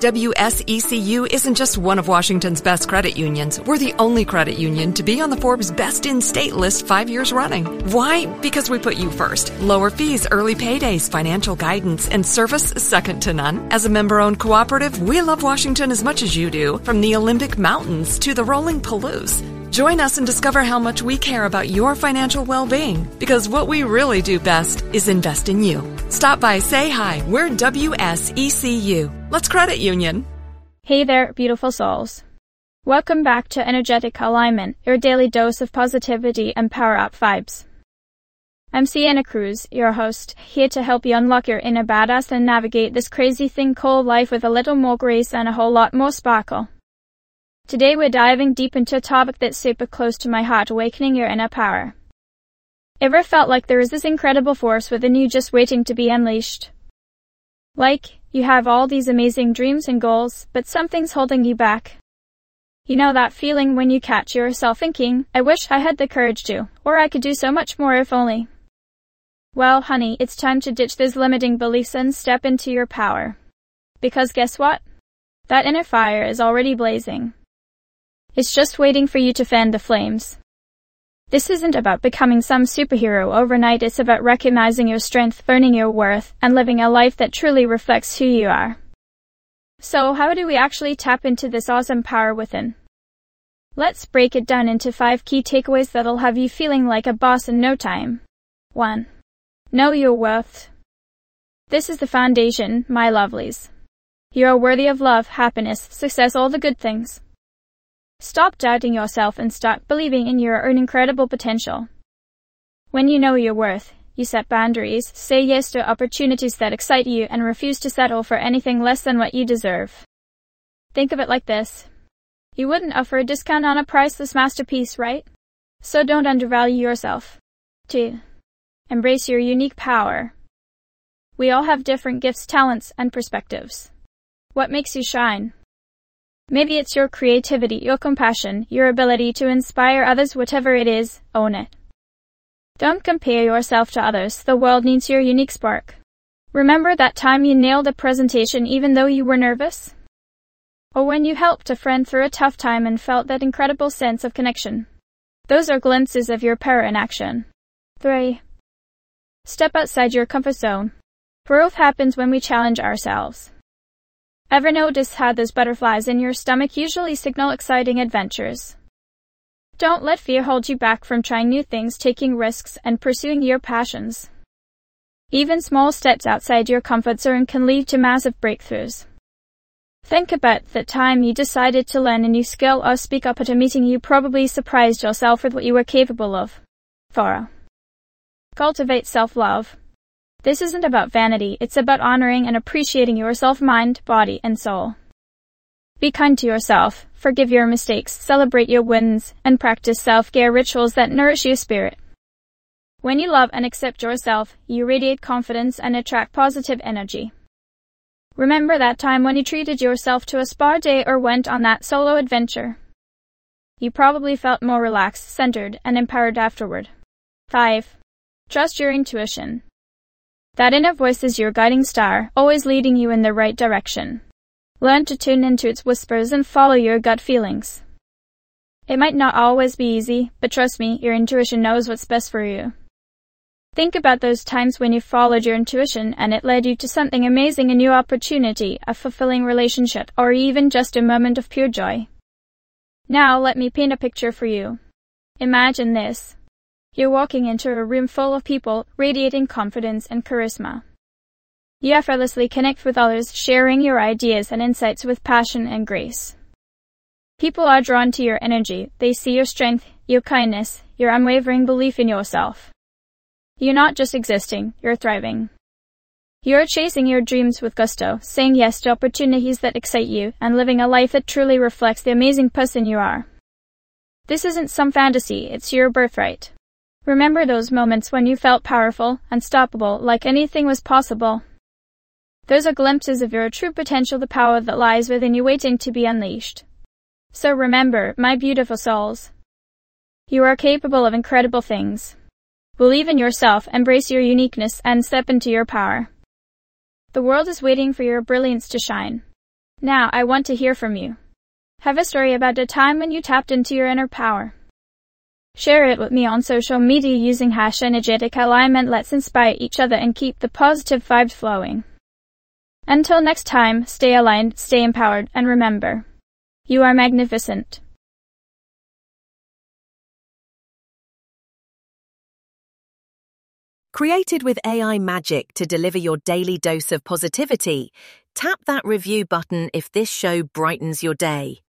WSECU isn't just one of Washington's best credit unions. We're the only credit union to be on the Forbes Best in State list 5 years running. Why? Because we put you first. Lower fees, early paydays, financial guidance, and service second to none. As a member-owned cooperative, we love Washington as much as you do, from the Olympic Mountains to the rolling Palouse. Join us and discover how much we care about your financial well-being, because what we really do best is invest in you. Stop by, say hi. We're WSECU. Let's credit union. Hey there, beautiful souls. Welcome back to Energetic Alignment, your daily dose of positivity and power-up vibes. I'm Sienna Cruz, your host, here to help you unlock your inner badass and navigate this crazy thing called life with a little more grace and a whole lot more sparkle. Today we're diving deep into a topic that's super close to my heart, awakening your inner power. Ever felt like there is this incredible force within you just waiting to be unleashed? Like, you have all these amazing dreams and goals, but something's holding you back. You know that feeling when you catch yourself thinking, I wish I had the courage to, or I could do so much more if only. Well, honey, it's time to ditch those limiting beliefs and step into your power. Because guess what? That inner fire is already blazing. It's just waiting for you to fan the flames. This isn't about becoming some superhero overnight, it's about recognizing your strength, earning your worth, and living a life that truly reflects who you are. So how do we actually tap into this awesome power within? Let's break it down into 5 key takeaways that'll have you feeling like a boss in no time. 1. Know your worth. This is the foundation, my lovelies. You are worthy of love, happiness, success, all the good things. Stop doubting yourself and start believing in your own incredible potential. When you know your worth, you set boundaries, say yes to opportunities that excite you, and refuse to settle for anything less than what you deserve. Think of it like this. You wouldn't offer a discount on a priceless masterpiece, right? So don't undervalue yourself. 2. Embrace your unique power. We all have different gifts, talents, and perspectives. What makes you shine? Maybe it's your creativity, your compassion, your ability to inspire others, whatever it is, own it. Don't compare yourself to others, the world needs your unique spark. Remember that time you nailed a presentation even though you were nervous? Or when you helped a friend through a tough time and felt that incredible sense of connection? Those are glimpses of your power in action. 3. Step outside your comfort zone. Growth happens when we challenge ourselves. Ever notice how those butterflies in your stomach usually signal exciting adventures? Don't let fear hold you back from trying new things, taking risks, and pursuing your passions. Even small steps outside your comfort zone can lead to massive breakthroughs. Think about the time you decided to learn a new skill or speak up at a meeting. You probably surprised yourself with what you were capable of. 4. Cultivate self-love. This isn't about vanity, it's about honoring and appreciating yourself, mind, body, and soul. Be kind to yourself, forgive your mistakes, celebrate your wins, and practice self-care rituals that nourish your spirit. When you love and accept yourself, you radiate confidence and attract positive energy. Remember that time when you treated yourself to a spa day or went on that solo adventure. You probably felt more relaxed, centered, and empowered afterward. 5. Trust your intuition. That inner voice is your guiding star, always leading you in the right direction. Learn to tune into its whispers and follow your gut feelings. It might not always be easy, but trust me, your intuition knows what's best for you. Think about those times when you followed your intuition and it led you to something amazing, a new opportunity, a fulfilling relationship, or even just a moment of pure joy. Now let me paint a picture for you. Imagine this. You're walking into a room full of people, radiating confidence and charisma. You effortlessly connect with others, sharing your ideas and insights with passion and grace. People are drawn to your energy. They see your strength, your kindness, your unwavering belief in yourself. You're not just existing, you're thriving. You're chasing your dreams with gusto, saying yes to opportunities that excite you, and living a life that truly reflects the amazing person you are. This isn't some fantasy, it's your birthright. Remember those moments when you felt powerful, unstoppable, like anything was possible. Those are glimpses of your true potential, the power that lies within you waiting to be unleashed. So remember, my beautiful souls, you are capable of incredible things. Believe in yourself, embrace your uniqueness, and step into your power. The world is waiting for your brilliance to shine. Now, I want to hear from you. Have a story about a time when you tapped into your inner power. Share it with me on social media using #energeticalignment. Let's inspire each other and keep the positive vibes flowing. Until next time, stay aligned, stay empowered, and remember, you are magnificent. Created with AI magic to deliver your daily dose of positivity, tap that review button if this show brightens your day.